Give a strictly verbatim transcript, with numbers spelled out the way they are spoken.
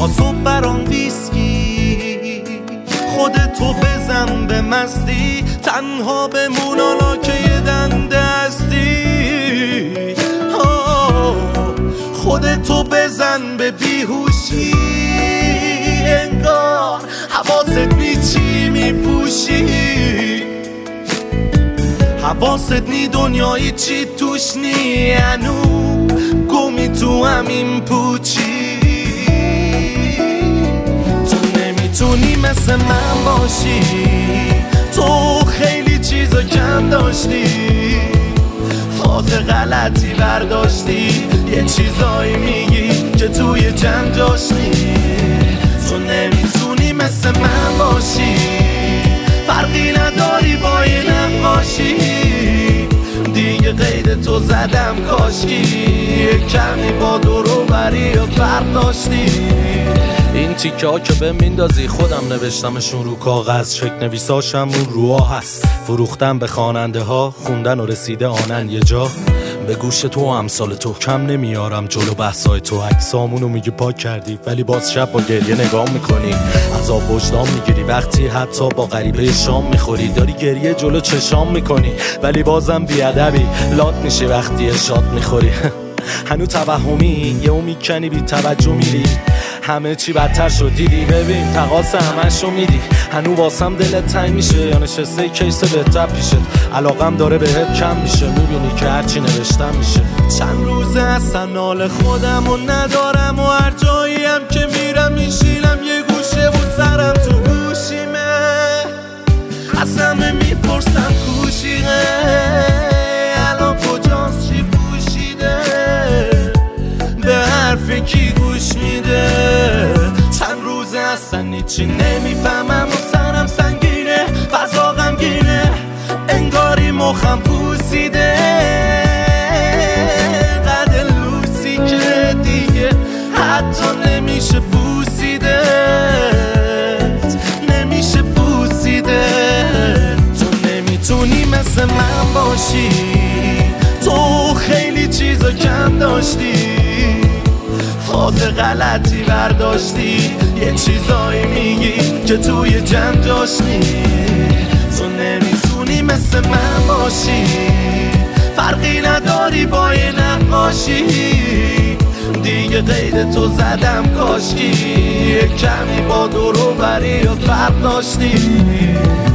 تا صبح برام ویسکی. خودتو بزن به مستی، تنها بمون حالا که یه دنده هستی. خودتو بزن به بیهوشی، انگار حواست نی چی میپوشی. حواست نی دنیای چی توش نی، هنو گمی تو همین پوچی. تو نمیتونی مثل من باشی، تو خیلی چیزا کم داشتی، فاز غلطی برداشتی، یه چیزایی میگی که توی جمع جاش نی. تو نمیتونی مثل من باشی، فرقی نداری با یه نقاشی. دیگه قید تو زدم کاشکی، کمی با دورو بری و فرق داشتی. این تیکه ها که به میندازی خودم نوشتمشون رو کاغذ، شک نویساشم اون روها هست، فروختم به خواننده ها، خوندن و رسیده آنن یه جا. به گوش تو و امثال تو کم نمیارم جلو بحثای تو، عکسامونو میگی پاک کردی ولی باز شب با گریه نگاه میکنی. عذاب وجدان میگیری وقتی حتی با غریبه شام میخوری، داری گریه جلو چشام میکنی ولی بازم بیادبی لات میشه وقتی ارشاد میخوری. هنو توهمی یهو میکنی بی توجه میری، همه چی بدتر شد دیدی، ببین تقاس همشو میدی. هنو واسم دلت تنگ میشه یا نشسته کیس بهتر پیشت، علاقم داره بهت کم میشه، میبینی که هرچی نوشتم میشه. چند روزه اصلا حال خودم و ندارم و هر جاییم که میرم میشینم یه گوشه بود سرم تو گوشیمه، از همه میپرسم کوشیه الان کجاست چی پوشیده، به حرف کی گوش میده. چند روزه اصلا هیچی نمیفهمم و سرم سنگینه، فضا غمگینه، انگاری مخم پوسیده، قد لوسی که دیگه حتی نمیشه بوسیده، نمیشه بوسیده. تو نمیتونی مثل من باشی، تو خیلی چیزا کم داشتی، فاز غلطی برداشتی، یه چیزایی میگی که توی جمع جاش نی. تو نمیتونی مثل من باشی، فرقی نداری با یه نقاشی. دیگه قید تو زدم کاشکی، کمی با دورو بری و فرق داشتی.